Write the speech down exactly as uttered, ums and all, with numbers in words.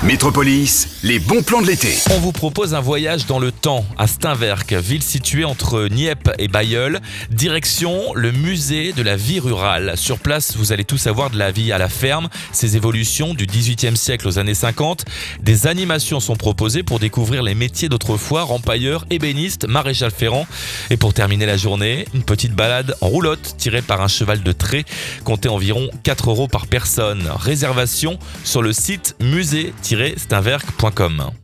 Métropolis, les bons plans de l'été. On vous propose un voyage dans le temps à Steenwerck, ville située entre Nieppe et Bailleul. Direction le musée de la vie rurale. Sur place, vous allez tout savoir de la vie à la ferme, ses évolutions du dix-huitième siècle aux années cinquante. Des animations sont proposées pour découvrir les métiers d'autrefois, rempailleur, ébéniste, maréchal ferrant. Et pour terminer la journée, une petite balade en roulotte tirée par un cheval de trait. Comptez environ quatre euros par personne. Réservation sur le site musée tiret steenwerck point com.